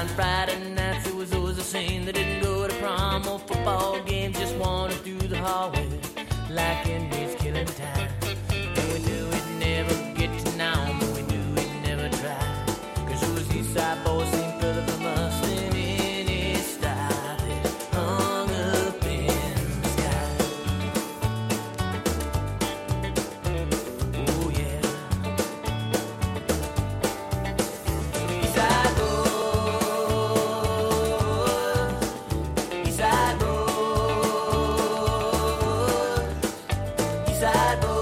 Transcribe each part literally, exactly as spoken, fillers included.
on Friday nights, it was always the same. They didn't go to prom or football games, just wandered through the hallway like inmates killing time. And we knew we'd never get to now, but we knew we'd never try. Cause those East Side boys seemed further from us than any star that hung up in the sky. Oh yeah. East Side boys, East Side boys, East Side boys.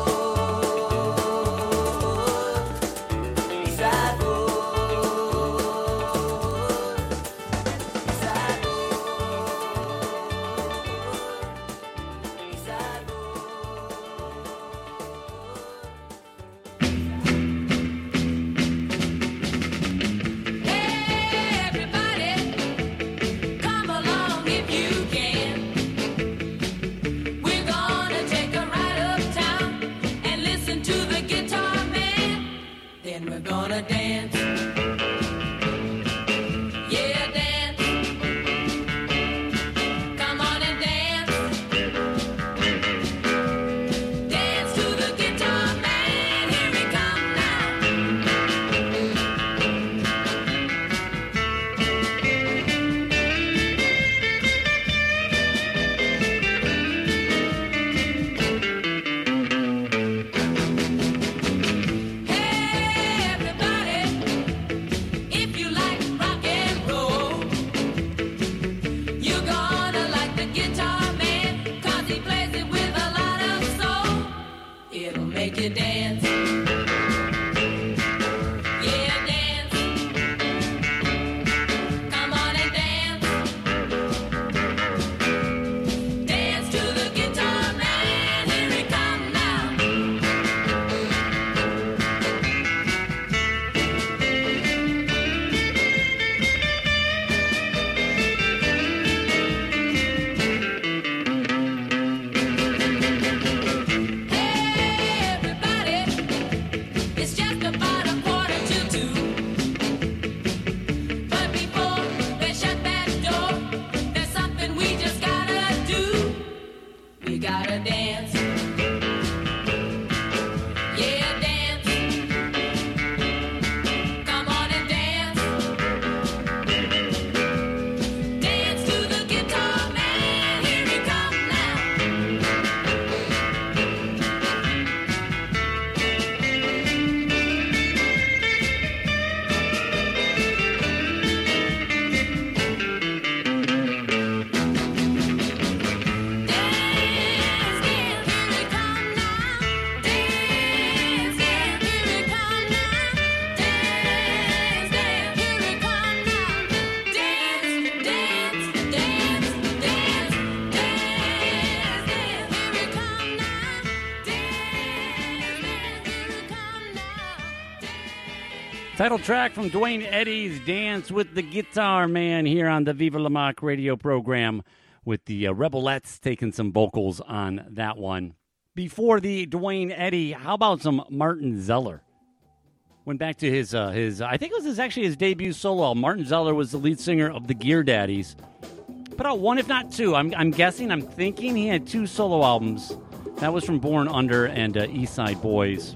Title track from Duane Eddy's Dance with the Guitar Man here on the Viva La Mock radio program with the uh, Rebelettes taking some vocals on that one. Before the Duane Eddy, how about some Martin Zeller? Went back to his, uh, his I think it was his, actually his debut solo album. Martin Zeller was the lead singer of the Gear Daddies. Put out one, if not two. I'm, I'm guessing, I'm thinking he had two solo albums. That was from Born Under and uh, East Side Boys.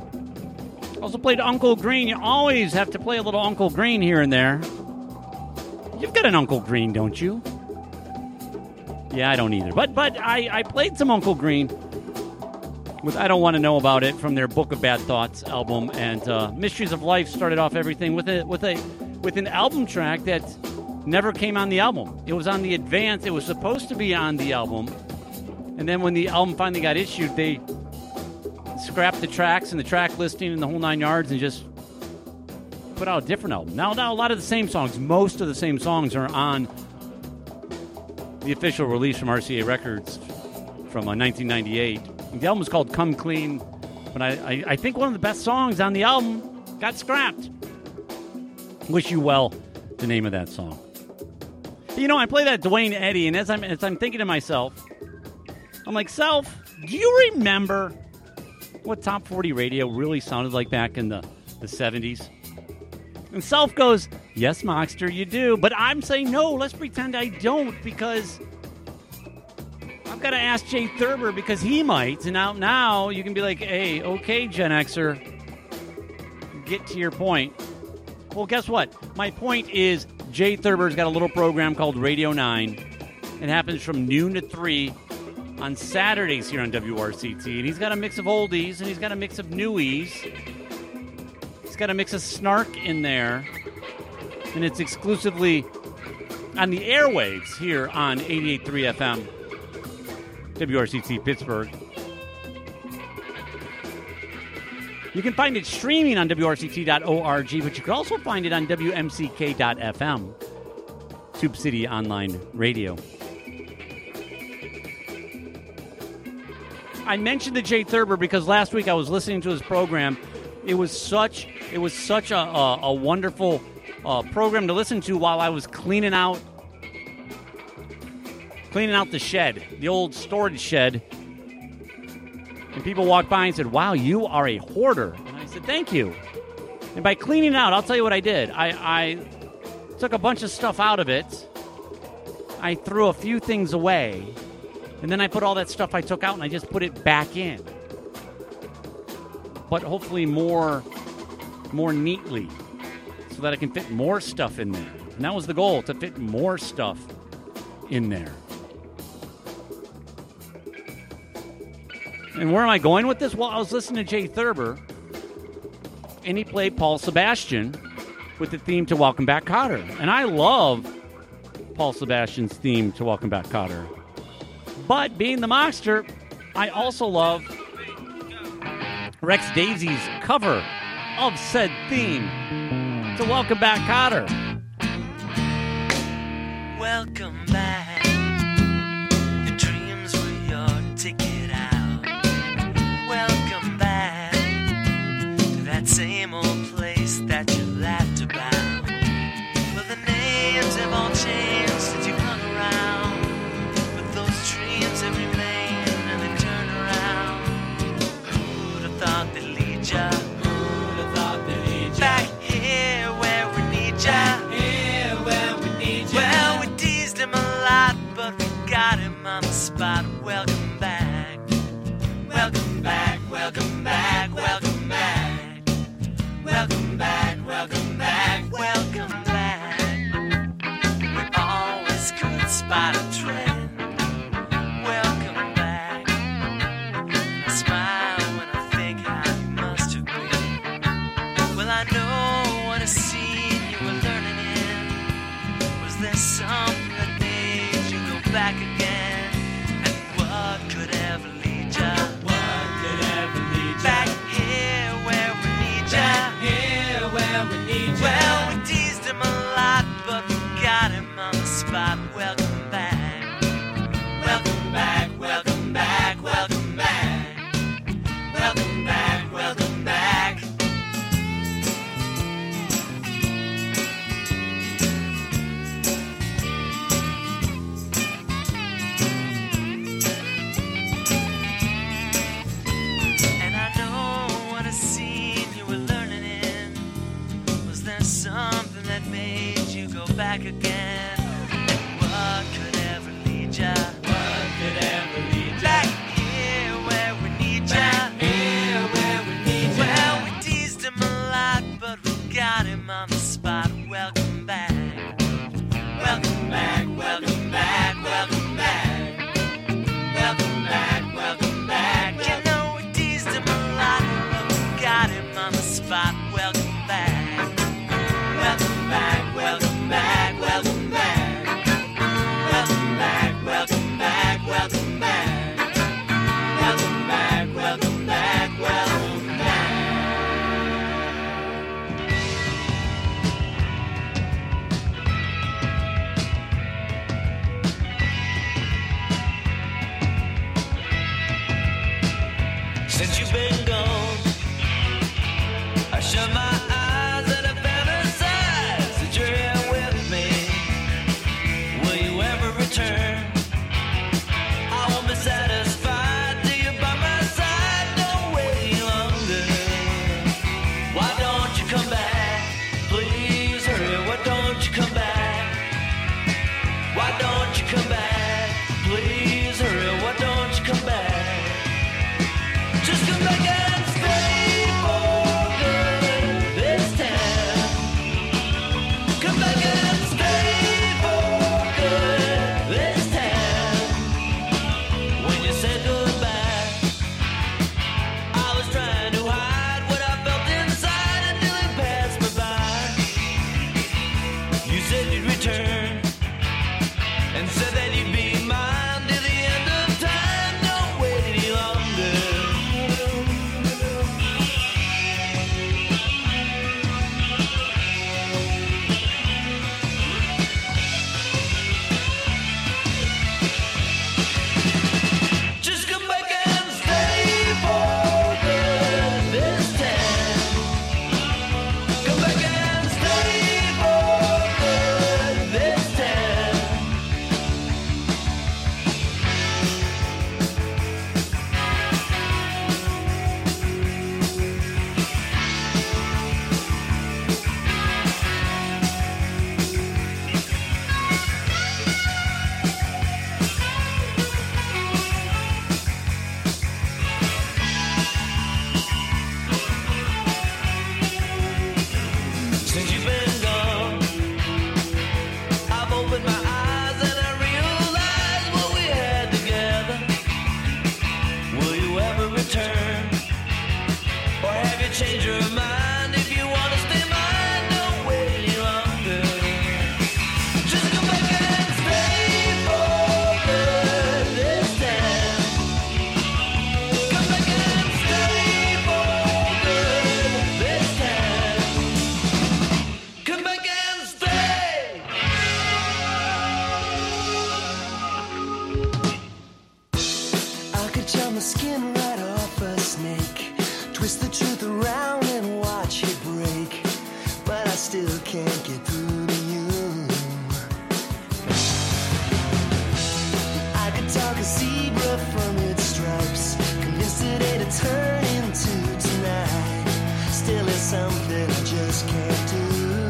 Also played Uncle Green. You always have to play a little Uncle Green here and there. You've got an Uncle Green, don't you? Yeah, I don't either. But but I, I played some Uncle Green with I Don't Want to Know About It from their Book of Bad Thoughts album. And uh, Mysteries of Life started off everything with a with a with an album track that never came on the album. It was on the advance. It was supposed to be on the album. And then when the album finally got issued, they scrapped the tracks and the track listing and the whole nine yards and just put out a different album. Now, now a lot of the same songs, most of the same songs are on the official release from R C A Records from uh, nineteen ninety-eight. The album is called Come Clean, but I, I, I think one of the best songs on the album got scrapped. Wish You Well, the name of that song. You know, I play that Duane Eddy, and as I'm, as I'm thinking to myself, I'm like, Self, do you remember what Top forty radio really sounded like back in the, the seventies? And Self goes, Yes, Moxter, you do. But I'm saying no, let's pretend I don't, because I've got to ask Jay Thurber because he might. And now, now you can be like, hey, okay, Gen Xer, get to your point. Well, guess what? My point is Jay Thurber's got a little program called Radio nine. It happens from noon to three on Saturdays here on W R C T. And he's got a mix of oldies and he's got a mix of newies. He's got a mix of snark in there. And it's exclusively on the airwaves here on eighty-eight point three F M, W R C T Pittsburgh. You can find it streaming on W R C T dot org, but you can also find it on W M C K dot F M, Tube City Online Radio. I mentioned the Jay Thurber because last week I was listening to his program. It was such, it was such a, a, a wonderful uh, program to listen to while I was cleaning out, cleaning out the shed, the old storage shed. And people walked by and said, wow, you are a hoarder. And I said, thank you. And by cleaning it out, I'll tell you what I did. I, I took a bunch of stuff out of it. I threw a few things away. And then I put all that stuff I took out and I just put it back in. But hopefully more, more neatly so that I can fit more stuff in there. And that was the goal, to fit more stuff in there. And where am I going with this? Well, I was listening to Jay Thurber, and he played Paul Sebastian with the theme to Welcome Back, Kotter. And I love Paul Sebastian's theme to Welcome Back, Kotter. But being the Moxter, I also love Rex Daisy's cover of said theme to Welcome Back, Kotter. Welcome back. Your dreams were your ticket out. Welcome back to that same old place that you laughed about. Well, the names have all changed since you've hung around, but those dreams have remained and they turn around. Who'd have thought they'd lead ya? Who'd have thought they'd lead ya? Back here where we need ya. Back here where we need ya. Well, we teased him a lot, but we got him on the spot. Welcome back. Welcome back, welcome back, welcome back. Welcome back, welcome back, welcome back. We always could spot a trend. Welcome back. I smile when I think how you must have been. Well, I know what a scene you were learning in. Was there something that made you go back again? And what could ever lead ya? Back here where we need ya. Back here where we need ya. Well, we teased him a lot, but we got him on the spot. Welcome back. Welcome back, welcome back, welcome back. Welcome back, welcome back. Something that made you go back again. And what could ever lead ya? What could ever lead ya? Back here where we need ya. Back here where we need ya. Well, we teased him a lot, but we got him on the spot. Welcome back. Welcome back, welcome back, welcome back. Welcome back, welcome back. You know we teased him a lot, but we got him on the spot. Welcome back. Welcome back, welcome back, welcome back. Welcome said you'd return and said that you'd be mine till the end of time. Don't wait any longer. Just come back and stay for good this time. Come back and stay for good this time. Since you've been gone, I've opened my eyes and I realized what we had together. Will you ever return? Or have you changed your mind? If you want to stay mine, don't wait any longer. Just come back and stay for good this time. Come back and stay for good this time. Come back and stay. I could chop my skin right off a snake, twist the truth around and watch it break, but I still can't get through to you. I could talk a zebra from its stripes, convinced it ain't a turn into tonight. Still is something I just can't do.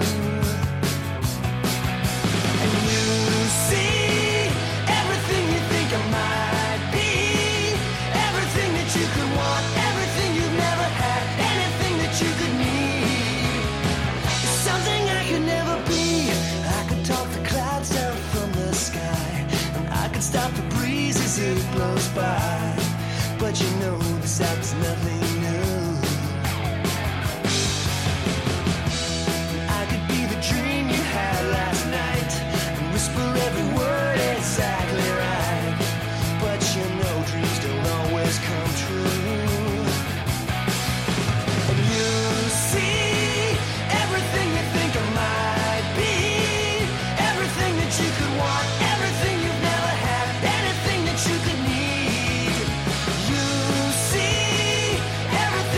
And you see everything you think I might be, everything that you could want, everything you've never had, anything that you could need. It's something I could never be. I could talk the clouds down from the sky, and I could stop the breeze as it blows by. But you know this act's nothing new. I could be the dream you had last night and whisper every word exactly right. But you know dreams don't always come true. And you see everything you think I might be, everything that you could want, everything you've never had, anything that you could need. You see everything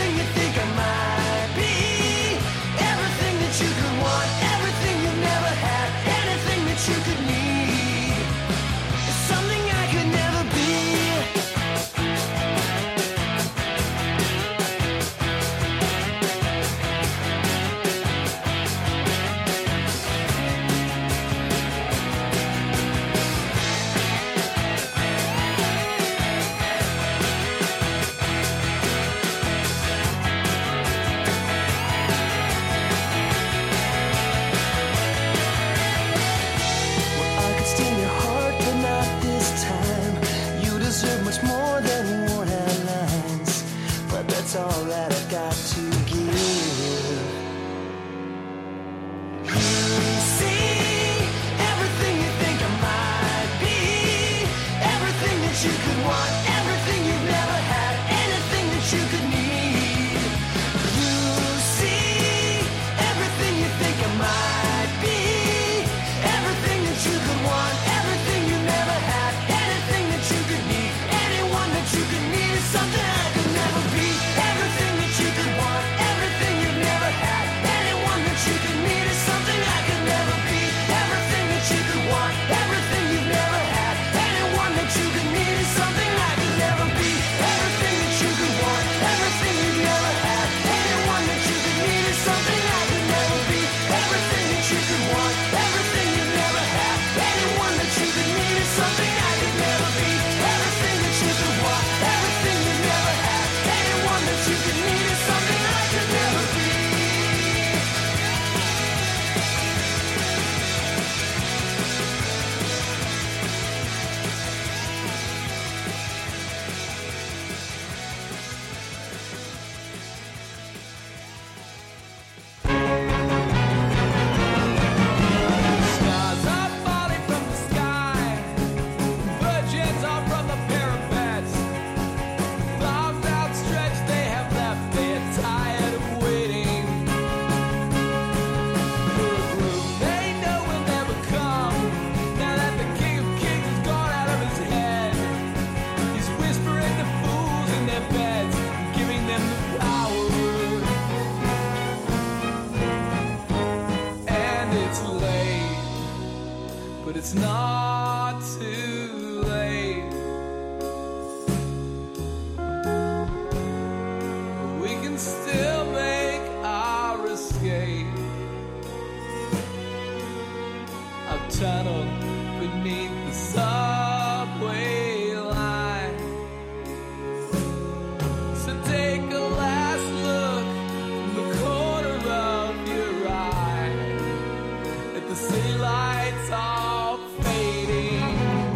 but it's not too late. We can still make our escape. I've tunneled beneath the subway line. So take a last look from the corner of your eye at the city lights all fading.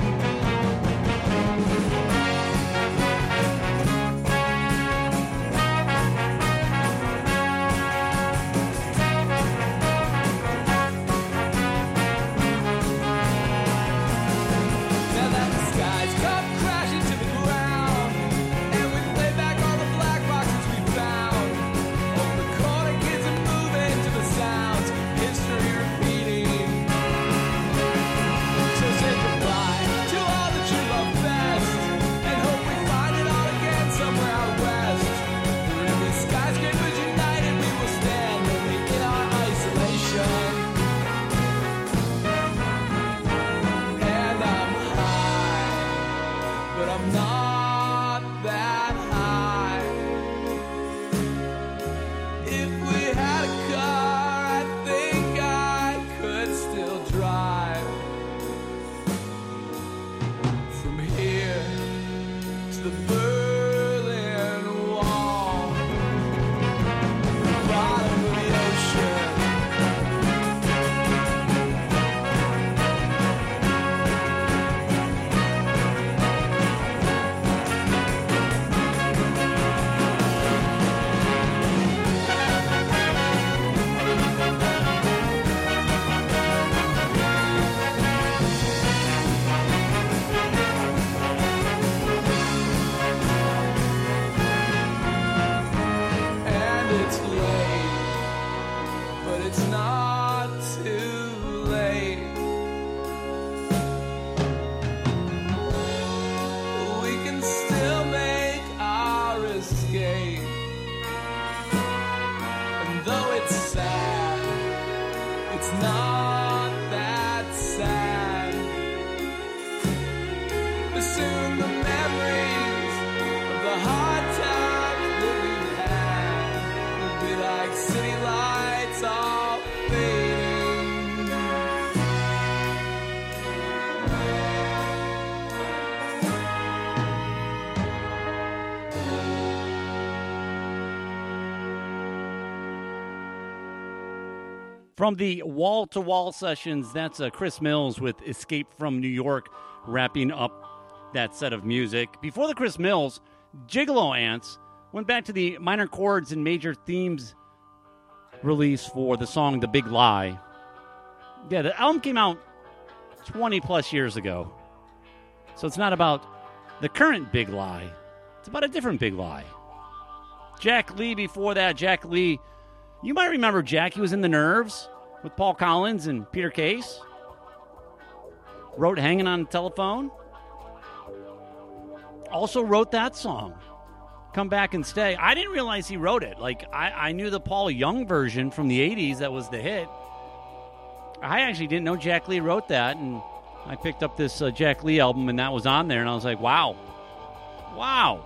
Now that the skies come crashing to the ground, and we play back all the black boxes we found. All the corner kids are moving to the sounds, history repeating. So say goodbye to all that you love best, and hope we find it all again somewhere out west. For in these skyscrapers united we will stand only in our isolation. And I'm high, but I'm not that high. If we had a car, I think I could still drive from here to the Berlin Wall, the bottom of the ocean. And it's late, but it's not too late. We can still make our escape. And though it's sad, it's not that sad. But soon the memories of the hard times that we've had will be like city lights all fading. From the Wall to Wall sessions, that's uh, Chris Mills with Escape from New York, wrapping up that set of music. Before the Chris Mills, Gigolo Ants went back to the minor chords and major themes release for the song The Big Lie. Yeah, the album came out twenty plus years ago. So it's not about the current Big Lie. It's about a different Big Lie. Jack Lee before that. Jack Lee, you might remember Jack. He was in The Nerves with Paul Collins and Peter Case. Wrote Hanging on the Telephone. Also wrote that song, Come Back and Stay. I didn't realize he wrote it. Like, I, I knew the Paul Young version from the eighties that was the hit. I actually didn't know Jack Lee wrote that, and I picked up this uh, Jack Lee album, and that was on there, and I was like, wow. Wow.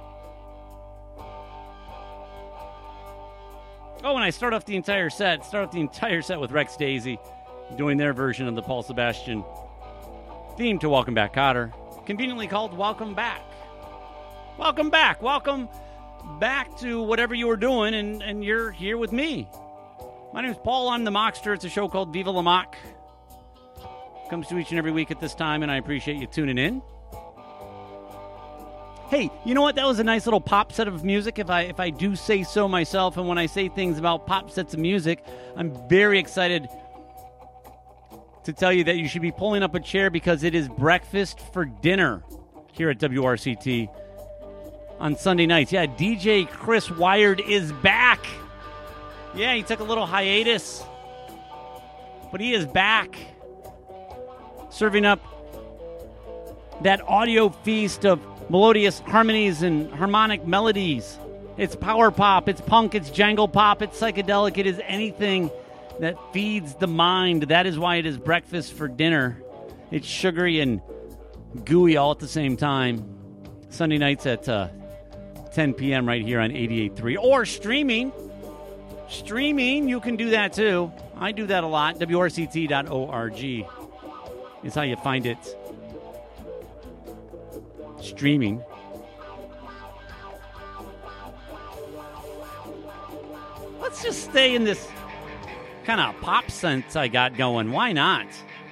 Oh, and I start off the entire set, start off the entire set with Rex Daisy doing their version of the Paul Sebastian theme to Welcome Back, Kotter, conveniently called Welcome Back. Welcome back. Welcome back to whatever you were doing, and, and you're here with me. My name is Paul. I'm the Mockster. It's a show called Viva La Mock. Comes to each and every week at this time, and I appreciate you tuning in. Hey, you know what? That was a nice little pop set of music, if I if I do say so myself. And when I say things about pop sets of music, I'm very excited to tell you that you should be pulling up a chair because it is breakfast for dinner here at W R C T on Sunday nights. Yeah, D J Chris Wired is back. Yeah, he took a little hiatus, but he is back, serving up that audio feast of melodious harmonies and harmonic melodies. It's power pop, it's punk, it's jangle pop, it's psychedelic. It is anything that feeds the mind. That is why it is breakfast for dinner It's sugary and gooey all at the same time. Sunday nights at uh, ten p.m. right here on eighty-eight point three. Or streaming. Streaming, you can do that too. I do that a lot. W R C T dot org is how you find it. Streaming. Let's just stay in this kind of pop sense I got going. Why not?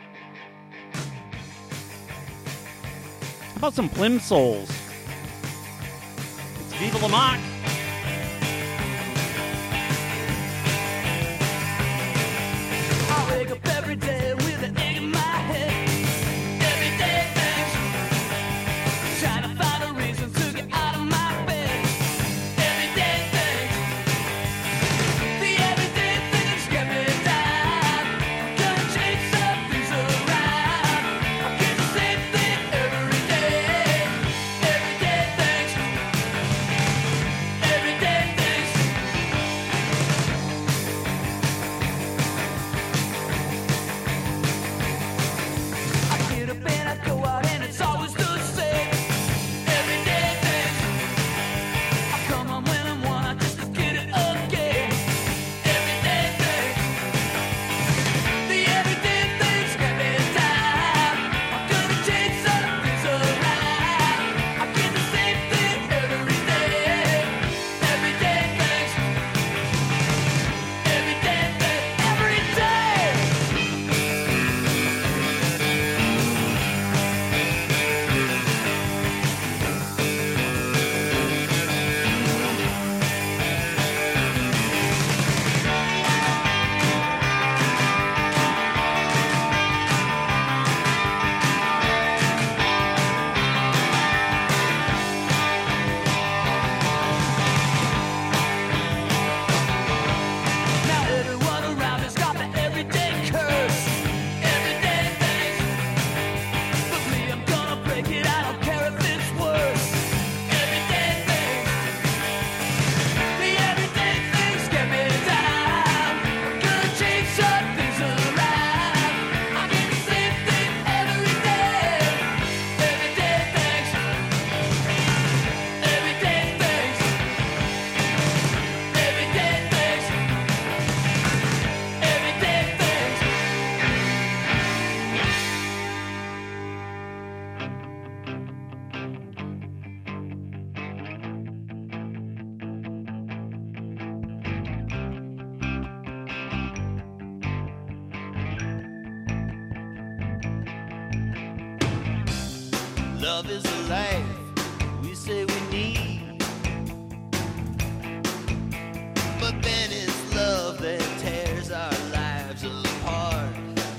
How about some Plimsolls? It's Viva La Mock. I wake up every day with an egg in my head. Every day things. Trying to find a reason to get out of my bed. Every day things. The everyday things get me down. Gonna change some things around. I get the same thing every day. Everyday things. Everyday things. I get up and I go out and it's always the same. Everyday things. I come home when I want, I just get it again. Everyday things. The everyday things get me down. I'm gonna change some things around. I get the same thing every day. Everyday things. Everyday things. Every day. Now everyone around me's got the everyday curse. Everyday things. But me, I'm gonna break it. I don't care if it's worse. Everyday things. The everyday things get me down. I'm gonna change some things around. I get the same thing every day. Everyday things. Everyday things. Everyday things. Everyday things. Love is a life we say we need, but then it's love that tears our lives apart.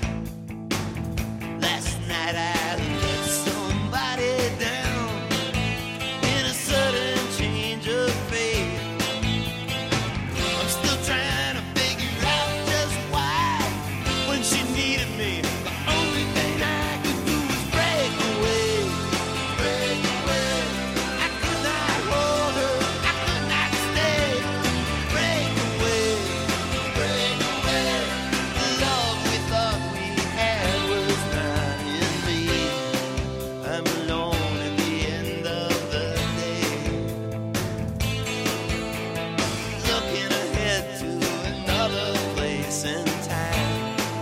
Last night I let somebody down in a sudden change of faith. I'm still trying to figure out just why, when she needed me, the only thing I could do was break away. Break away. I could not hold her, I could not stay. Break away, break away. The love we thought we had was not in me. I'm alone at the end of the day, looking ahead to another place and time,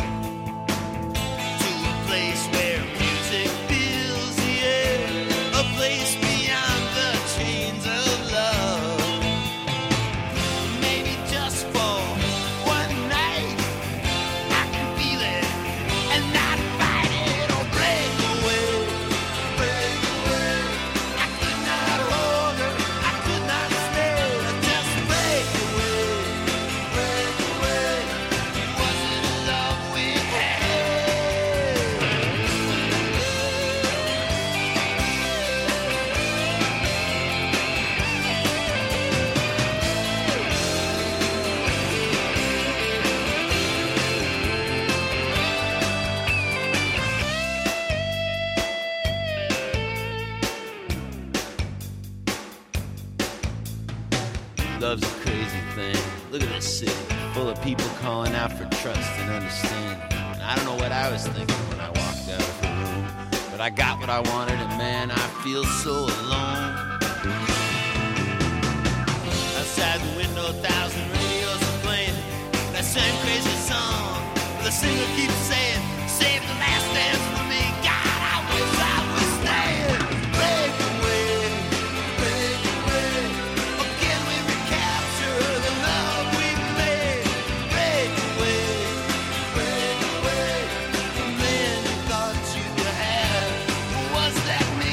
to a place where music fills the air, a place beyond the chains of love. Maybe just for one night I can feel it and not fight it, or break away, break away. I could not hold her, I could not stay. Just break away, break away. Was it love we had? Love's a crazy thing. Look at this city, full of people calling out for trust and understanding. And I don't know what I was thinking when I walked out of the room. I got what I wanted, and man, I feel so alone. Outside the window, a thousand radios are playing that same crazy song. The singer keeps saying, save the last dance for me. God, I wish I was staying. Break away, break away. Or can we recapture the love we made? Break away, break away. The man you thought you had, was that me?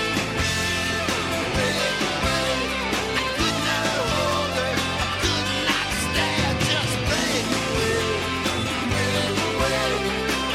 Break away. I could not hold her, I could not stand. Just break away, break away.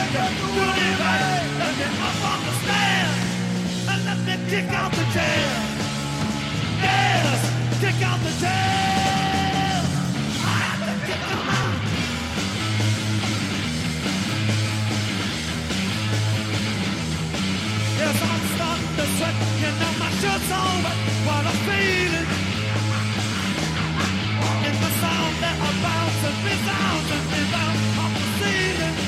let me do it right. Let me up on the stand and let me kick out the jam. Yes, kick out the jam. I have to kick them out. Yes, I'm starting to sweat. You know my shirt's on, but what I'm feeling is the sound that I bounce and resounds and rebounds off the ceiling.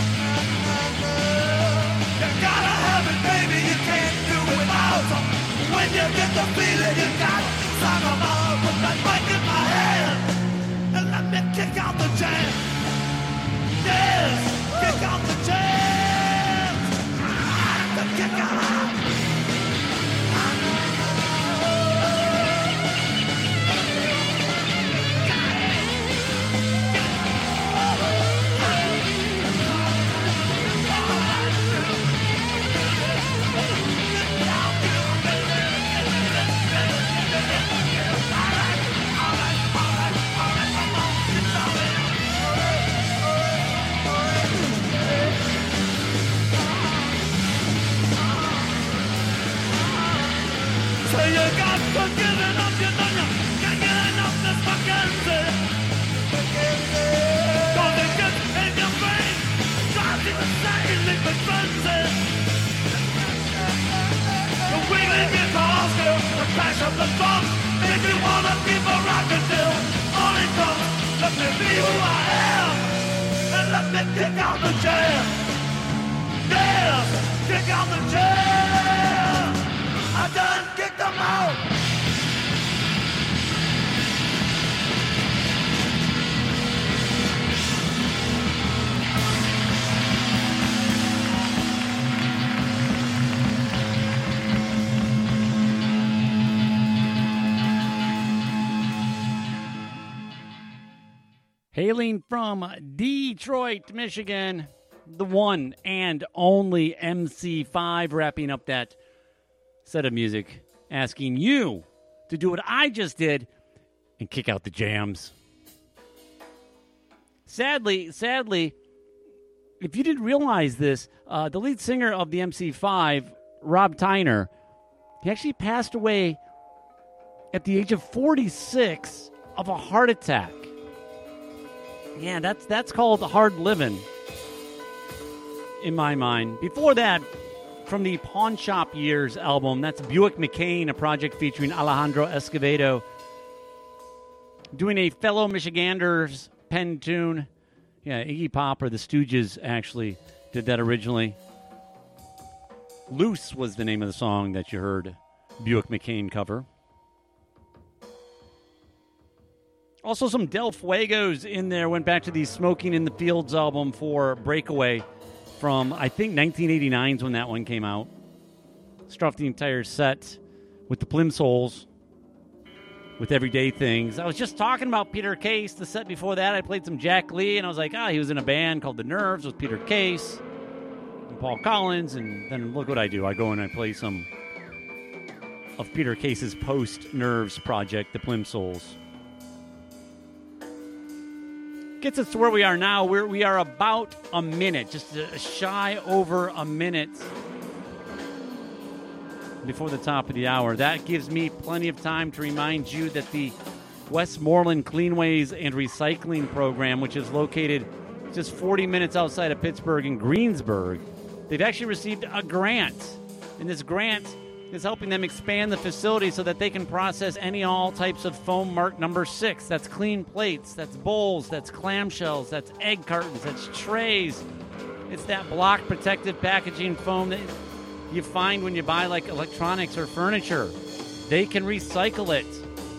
You gotta have it, baby. You can't do it without it. When you get the feeling, you got it. Song them all, put that mic in my hand and let me kick out the jam. Yes, kick out the jam. To kick out. So you got to give it up, you know you can't get enough this fucking thing. Cause it gets in your brain, drives you insane, leave it frenzy. The wheeling guitars do, the crash of the drums, make me wanna keep a rockin' till morning comes. Let me be who I am, and let me kick out the jam. Yeah, kick out the jam. I done kicked them out. Hailing from Detroit, Michigan, the one and only M C five, wrapping up that set of music, asking you to do what I just did and kick out the jams. Sadly, sadly, if you didn't realize this, uh, the lead singer of the M C five, Rob Tyner, he actually passed away at the age of forty-six of a heart attack. Yeah, that's that's called hard living in my mind. Before that, from the Pawn Shop Years album, that's Buick McCain, a project featuring Alejandro Escovedo, doing a fellow Michiganders pen tune. Yeah, Iggy Pop or the Stooges actually did that originally. Loose was the name of the song that you heard Buick McCain cover. Also some Del Fuegos in there. Went back to the Smoking in the Fields album for Breakaway from, I think, nineteen eighty-nine is when that one came out. Struck the entire set with the Plimsouls, with Everyday Things. I was just talking about Peter Case. The set before that, I played some Jack Lee, and I was like, ah, he was in a band called The Nerves with Peter Case and Paul Collins, and then look what I do. I go and I play some of Peter Case's post-Nerves project, the Plimsouls. Gets us to where we are now. We're, we are about a minute, just a shy over a minute before the top of the hour. That gives me plenty of time to remind you that the Westmoreland Cleanways and Recycling Program, which is located just forty minutes outside of Pittsburgh in Greensburg, they've actually received a grant. And this grant is helping them expand the facility so that they can process any all types of foam marked number six. That's clean plates, that's bowls, that's clamshells, that's egg cartons, that's trays. It's that block protective packaging foam that you find when you buy like electronics or furniture. They can recycle it.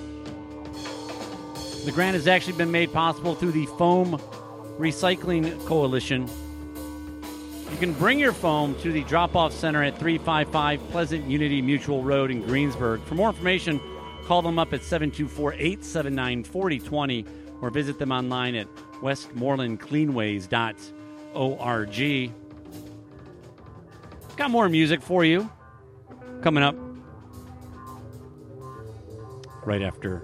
The grant has actually been made possible through the Foam Recycling Coalition. You can bring your foam to the drop-off center at three fifty-five Pleasant Unity Mutual Road in Greensburg. For more information, call them up at seven two four, eight seven nine, four zero two zero or visit them online at westmoreland cleanways dot org. Got more music for you coming up right after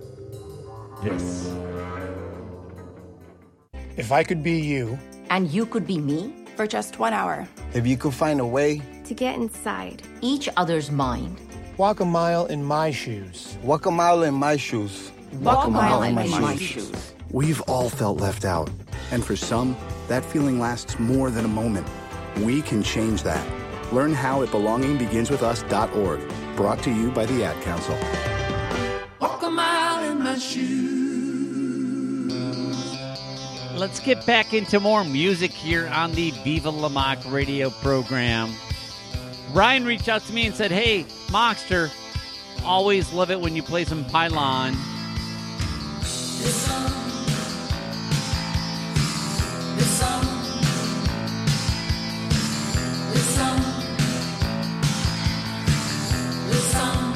this. If I could be you, And you could be me? for just one hour. If you could find a way to get inside each other's mind. Walk a mile in my shoes. Walk a mile in my shoes. Walk, Walk a mile, mile in, my, in my shoes. shoes. We've all felt left out. And for some, that feeling lasts more than a moment. We can change that. Learn how at belonging begins with us dot org. Brought to you by the Ad Council. Walk a mile in my shoes. Let's get back into more music here on the Viva La Mock radio program. Ryan reached out to me and said, hey, Mockster, always love it when you play some Pylon. This song, this song, this song, this song.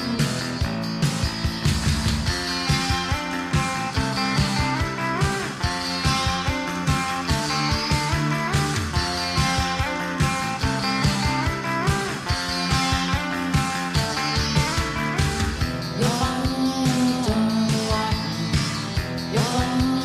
You're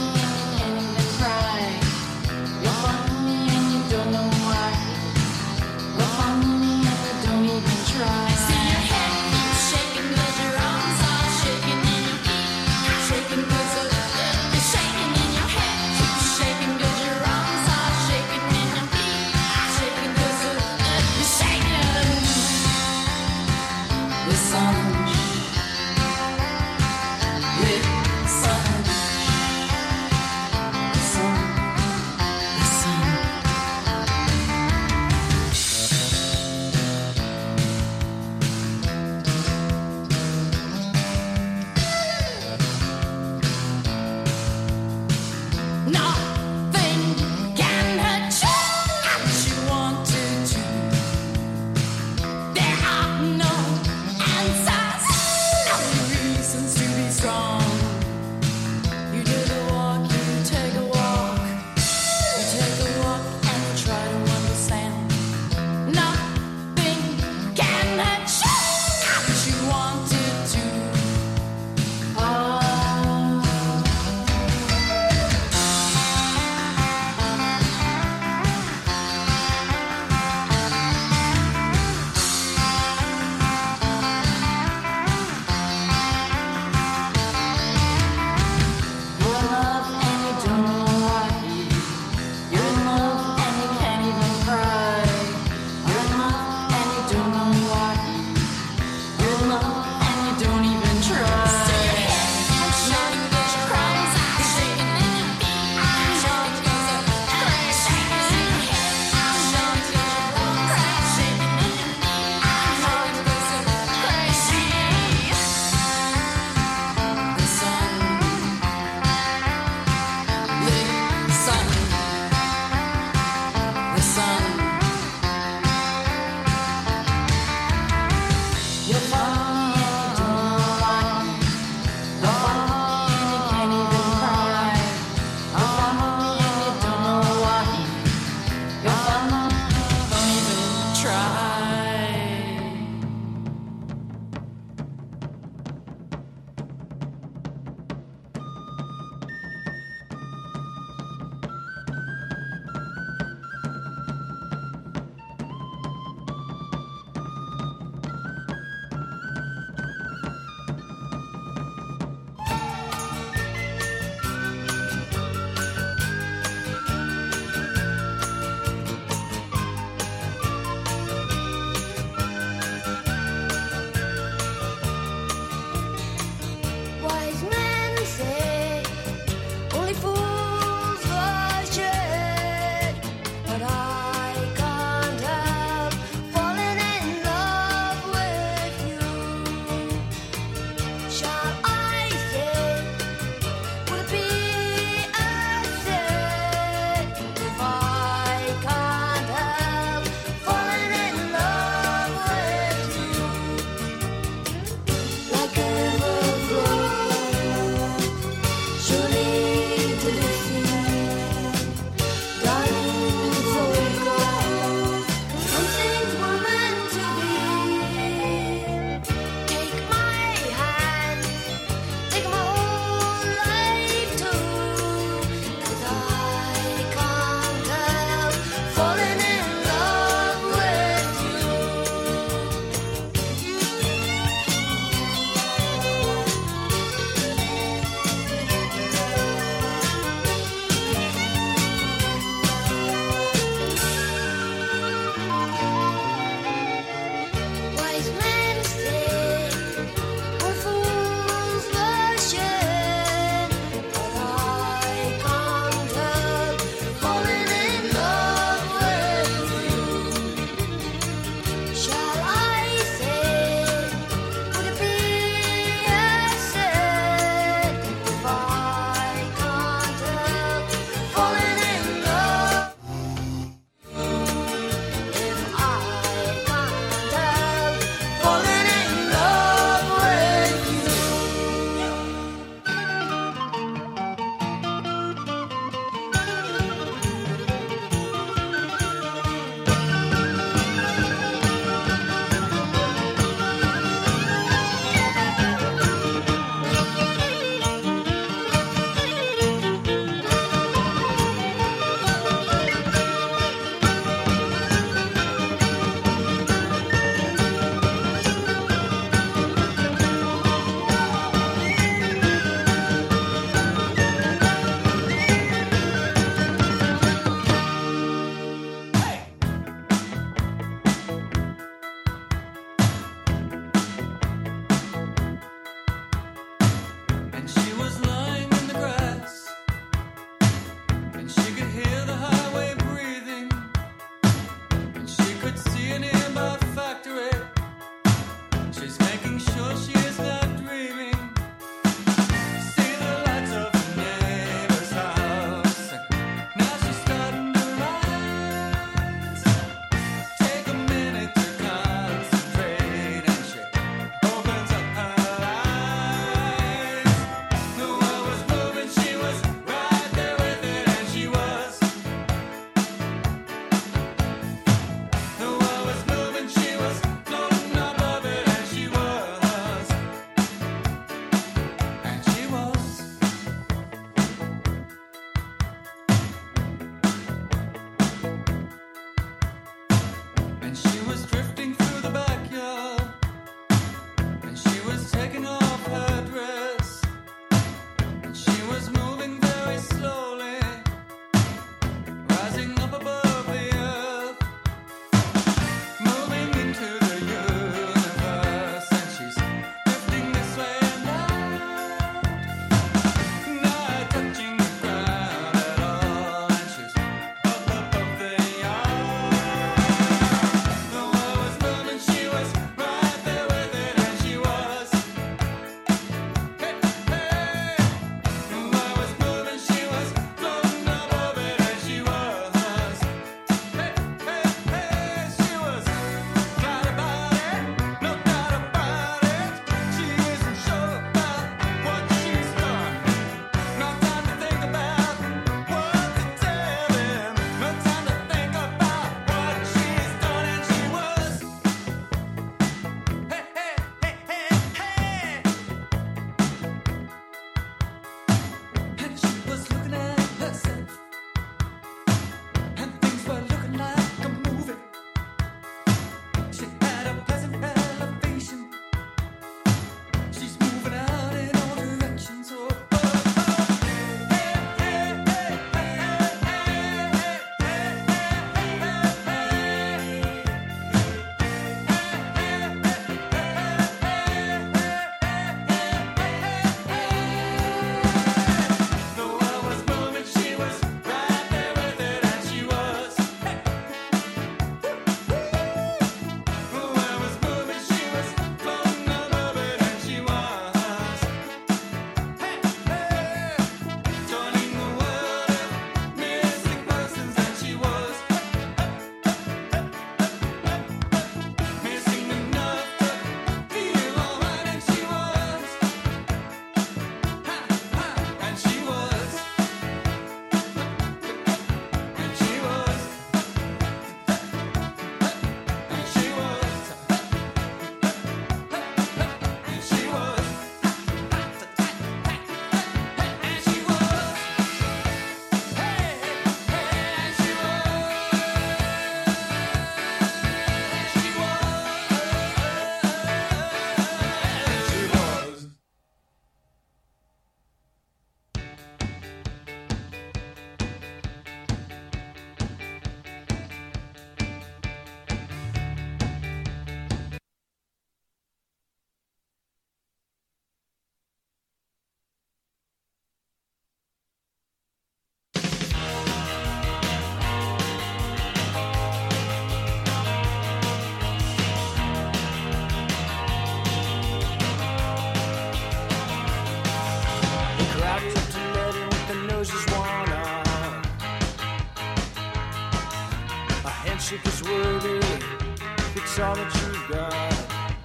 handshake is worthy, it's all that you got.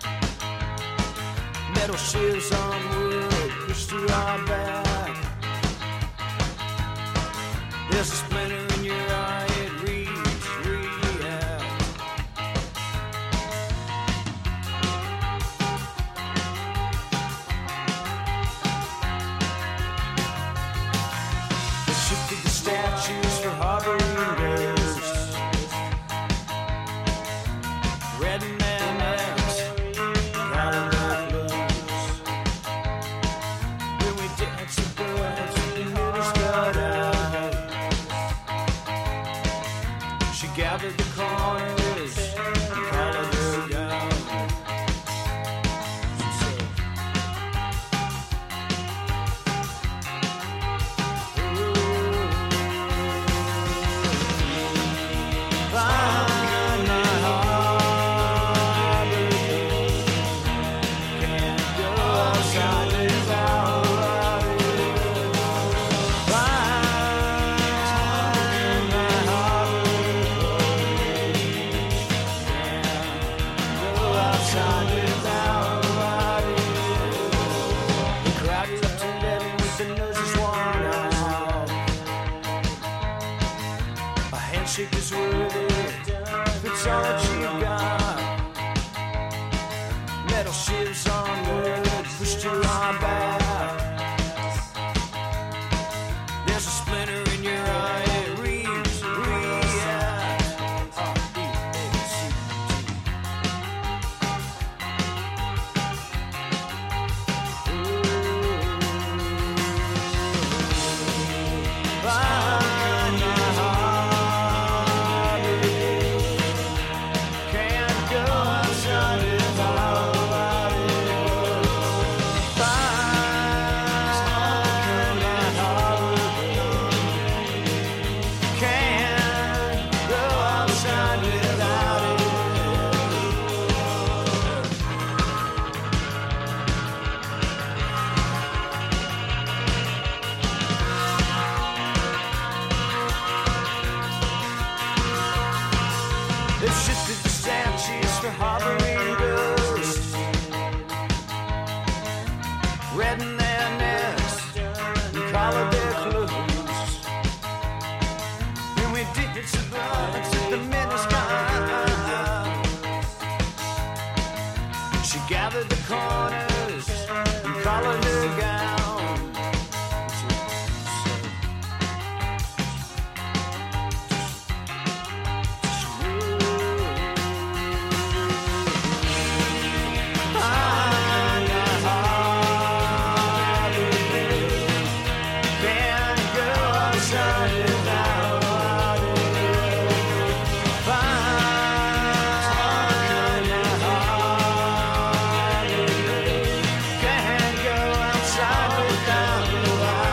Metal shivs on wood, pushed to our back. There's a splinter in your eye, it reads, react. They shifted the statues for harboring ghosts. Red and X, calling their clothes. When we dance the birds, we never start out. She gathered the corners and collared her down. She said, find my harbor, can't go outside without it. Find my harbor, can't go outside without it. The crowd is up to eleven with the noses worn out. A handshake is worthy, it's all that you got. Metal shivs on wood, pushed to our back. There's a splinter in your eye, it reads, react. R E A C T. Find my harbor, can't go outside without it. Find my harbor, can't go outside without it. They've shifted the statues for harboring ghosts. Red in their necks and collared their clothes. And we did it so blood to the minister. She gathered the corners and collared her gown. She said, find my harbor, can't go outside without it. Find my harbor, can't go outside without it.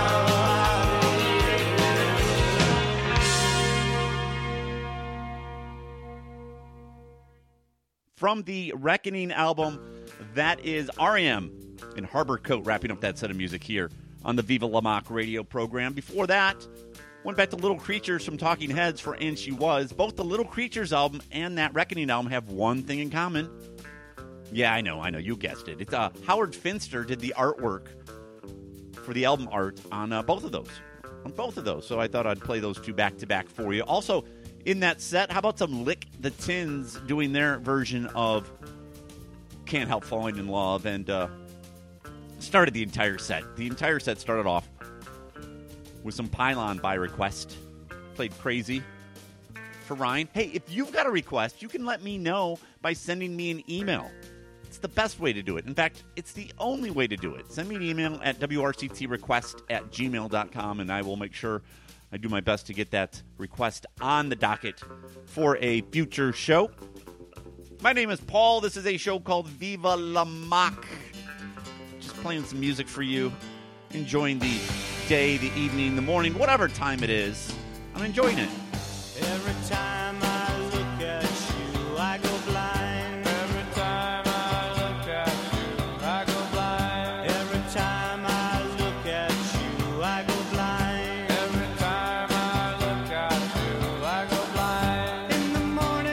From the Reckoning album, that is R E M and Harbor Coat wrapping up that set of music here on the Viva La Mock radio program. Before that, went back to Little Creatures from Talking Heads for And She Was. Both the Little Creatures album and that Reckoning album have one thing in common. Yeah, I know, I know, you guessed it. It's uh, Howard Finster did the artwork for the album art on uh, both of those. On both of those. So I thought I'd play those two back to back for you. Also, in that set, how about some Lick the Tins doing their version of Can't Help Falling in Love, and uh, started the entire set. The entire set started off with some Pylon by request. Played Crazy for Ryan. Hey, if you've got a request, you can let me know by sending me an email. It's the best way to do it. In fact, it's the only way to do it. Send me an email at w r c t request at gmail dot com, and I will make sure I do my best to get that request on the docket for a future show. My name is Paul. This is a show called Viva La Mock. Just playing some music for you. Enjoying the day, the evening, the morning, whatever time it is. I'm enjoying it. Every time I look at you, I go blind. Every time I look at you, I go blind. Every time I look at you, I go blind. Every time I look at you, I go blind. In the morning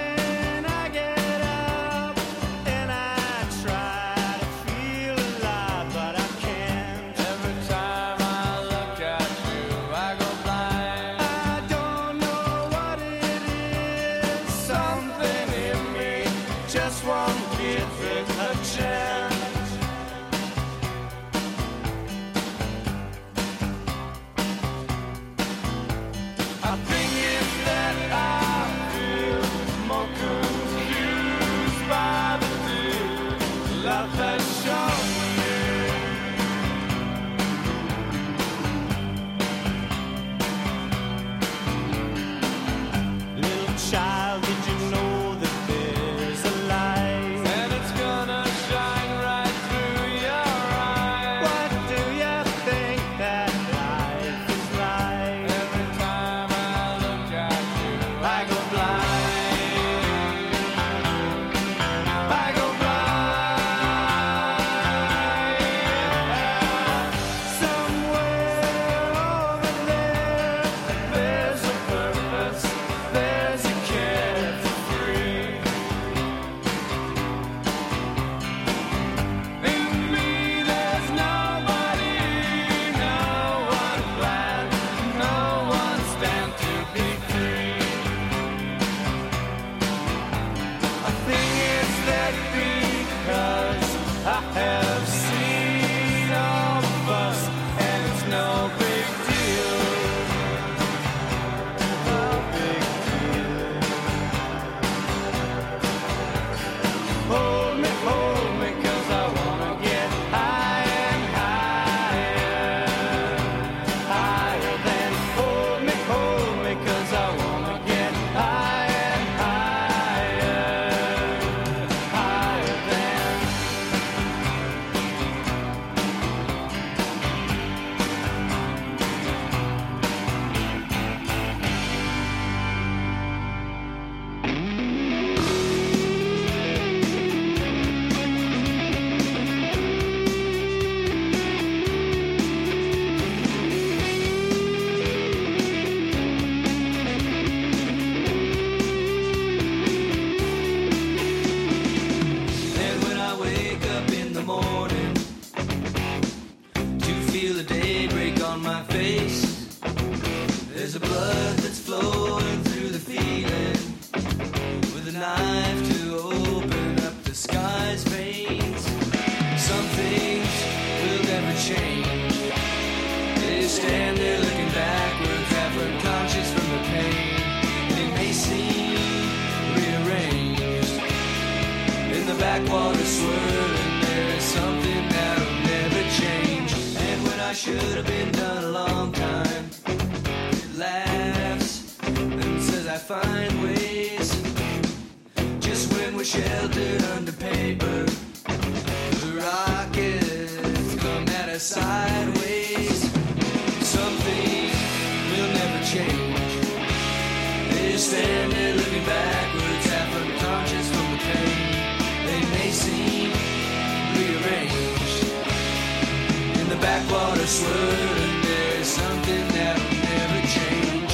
face. There's a blood that's flowing through the feeling, with a knife to open up the sky's veins. Some things will never change. They stand there looking backwards, half unconscious from the pain. They may seem rearranged in the backwater swirling. There is something that'll never change. And when I should have been done a long time, it laughs and says I find ways. Just when we're sheltered under paper, the rockets come at us sideways. Something will never change. They stand there looking backwards, half unconscious from the pain. They may seem rearranged in the backwater swirling. There is something that'll never change.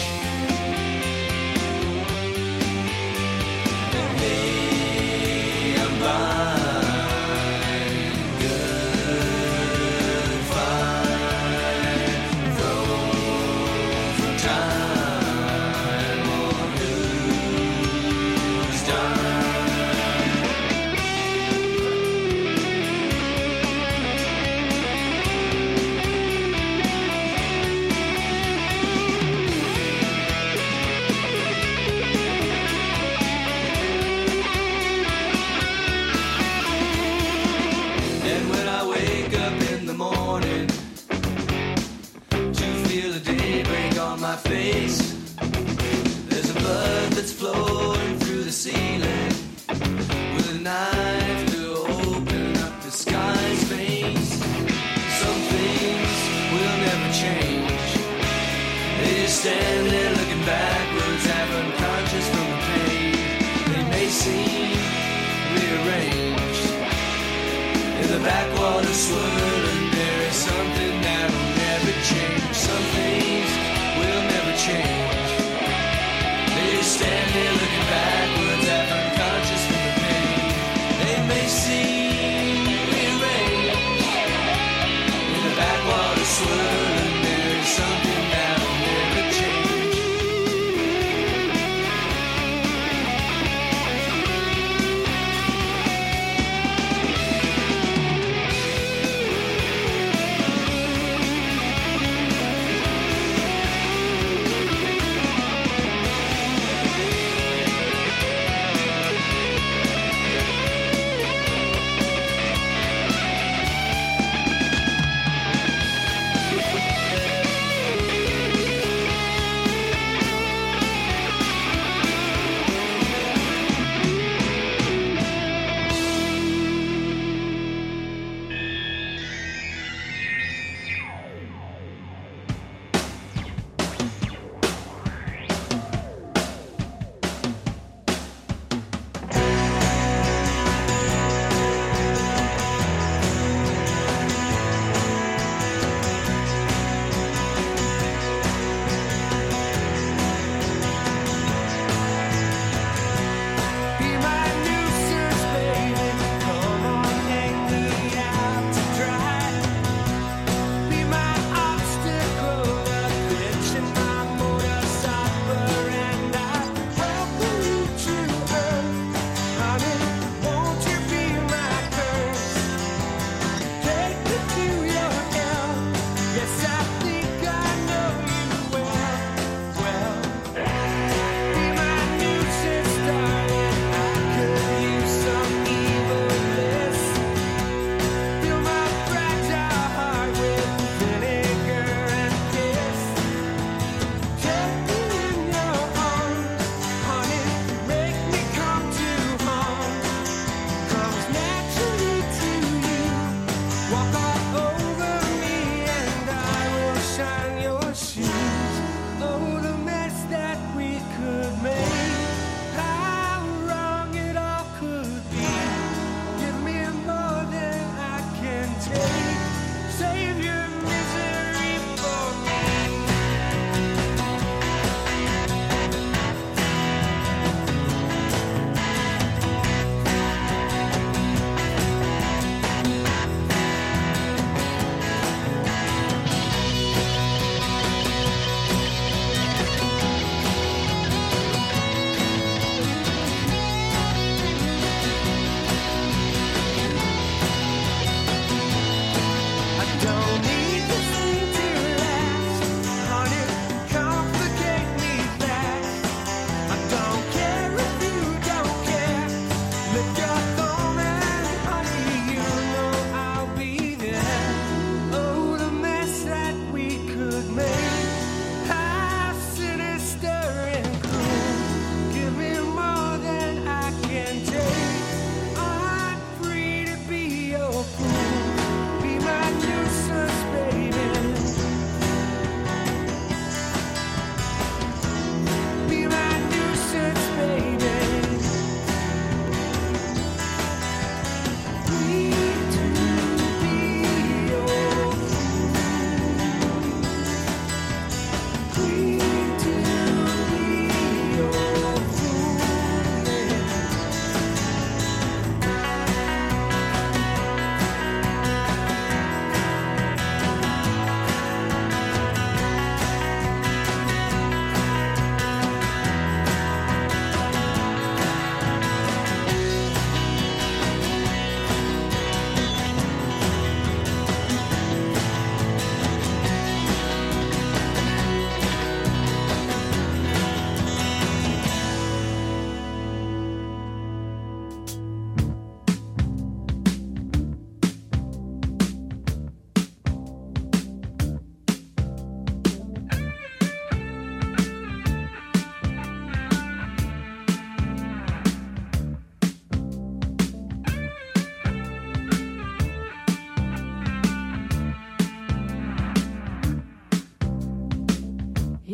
And hey, I'm fine, good, fine, thrown from time on who's done. And when I wake up in the morning to feel the daybreak on my face, there's a blood that's flowing through the ceiling, with a knife to open up the sky's veins. Some things will never change. They just stand there looking backwards, half unconscious from the pain. They may seem rearranged in the backwater swirling. There is something that'll never change. Some things will never change. They just stand there looking backwards, half unconscious from the pain. They may seem rearranged in the backwater swirling. There is something that'll never change.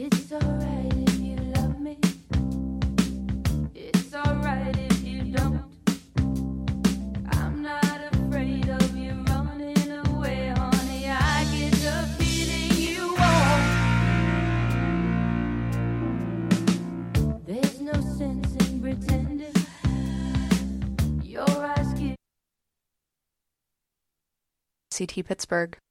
It's alright if you love me. It's alright if you don't. I'm not afraid of you running away, honey. I get the feeling you won't. There's no sense in pretending. Your eyes give C T Pittsburgh.